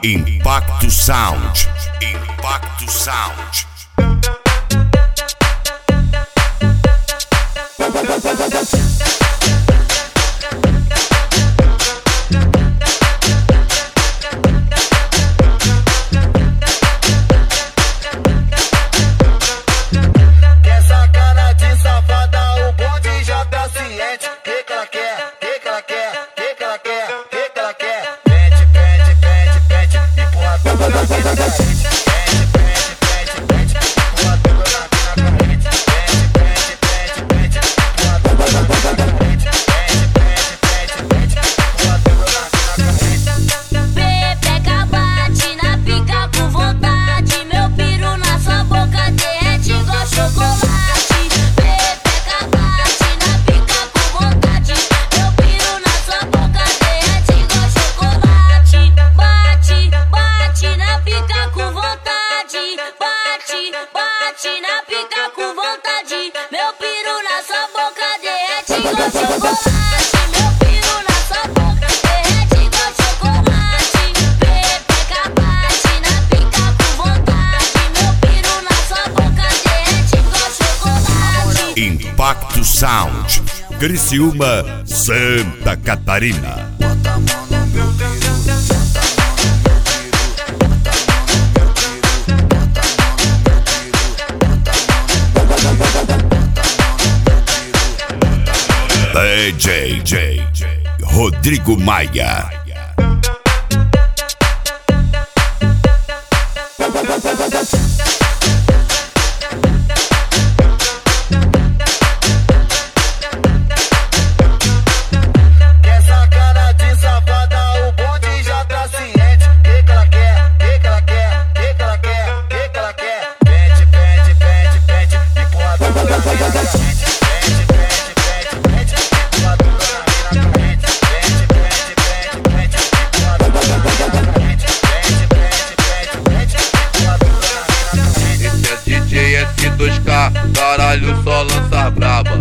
Impacto Sound. Impacto Sound. Bate na pica com vontade, meu piru na sua boca derrete igual chocolate. Meu piru na sua boca derrete igual chocolate. Pepeca bate na pica com vontade, meu piru na sua boca derrete igual chocolate. Impacto Sound, Criciúma, Santa Catarina. DJ Rodrigo Maia. Quer sacana de safada, o bonde já tá ciente. Que ela quer, que ela quer, que ela quer, que ela quer. Pente, pente, pente, pente, empurrador na minha frente. DJ S2K, caralho, só lança brabo.